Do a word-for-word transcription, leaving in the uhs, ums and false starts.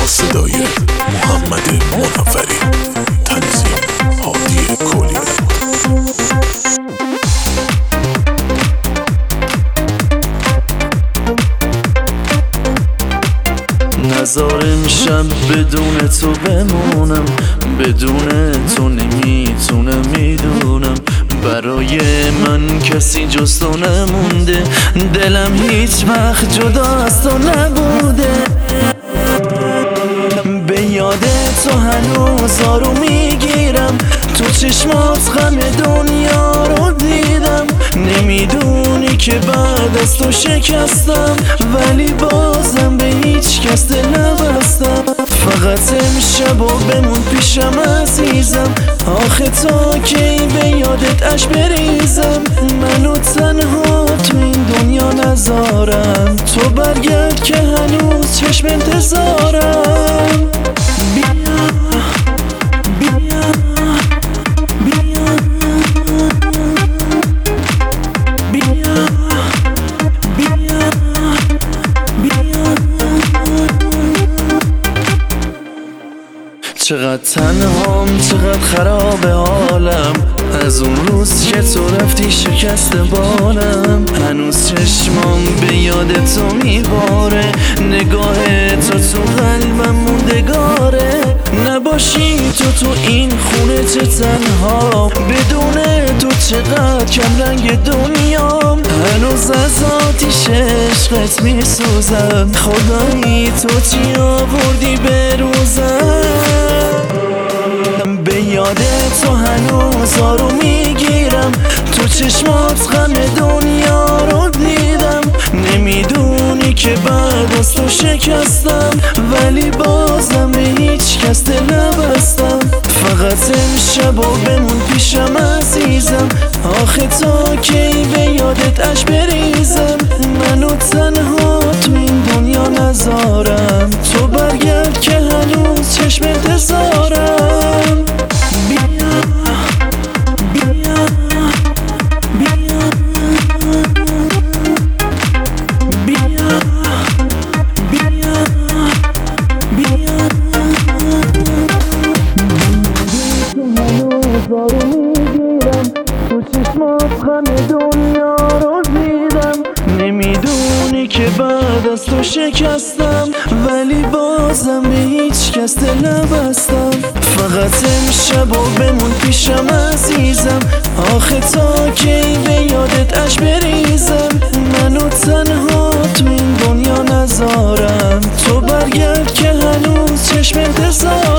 صدای محمد منوری، تنظیم هادی کلیت. نظاره میشم بدون تو بمونم، بدون تو نمیتونم، میدونم برای من کسی جز تو نمونده، دلم هیچ وقت جدا از تو نبوده. به یاد تو هنوز آروم میگیرم، تو چشمات غم دنیا رو دیدم. نمیدونی که بعد از تو شکستم، ولی بازم به هیچ کس دل نبستم. فقط امشب و بمون پیشم عزیزم، آخه تا کی به یادت اش بریزم. منو تنها تو این دنیا نذارم، تو برگرد که هنوز چشم انتظارم. بیا بیا چقدر تنهام، چقدر خراب حالم، از اون روز که تو رفتی شکست بالم. هنوز چشمام به یاد تو میباره، نگاه تو تو قلبم موندگاره. نباشی تو تو این خونه چه تنها، بدون تو چقدر کم رنگ دنیام. هنوز از آتیش عشقت میسوزم، خدایی تو چی آوردی به روزم. به یاد تو هنوز آروم میگیرم، تو چشمات غم دنیا رو دیدم. نمیدونی که بعد از تو شکستم، ولی بازم به هیچ کس دل نبستم. فقط امشب و بمون پیشم عزیزم، آخه تا کی به یادت اش بریزم. منو تنها تو این دنیا نذارم، تو برگرد که هنوز چشم انتظارم. بیا بیا بیا بیا بیا بیا هنوز آروم میگیرم، تو چشمات غم دنیا رو دیدم. نمیدونی که بعد از تو شکستم، ولی بازم به هیچ کس دل نبستم. فقط امشب و بمون پیشم عزیزم، آخه تا کی به یادت اش بریزم. منو تنها تو این دنیا نذارم، تو برگرد که هنوز چشم انتظارم.